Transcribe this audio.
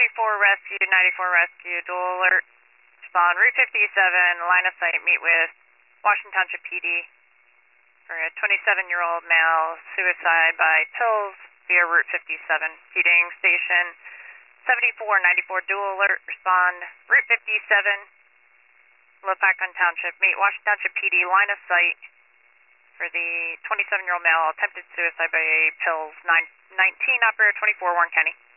Rescue, 94 Rescue, dual alert. Respond, Route 57, line of sight, meet with Washington Township PD for a 27-year-old male suicide by pills via Route 57. Feeding station 7494, dual alert. Respond, Route 57, Lopakon Township, meet Washington Township PD, line of sight for the 27-year-old male attempted suicide by pills. 19, operator 24, Warren County.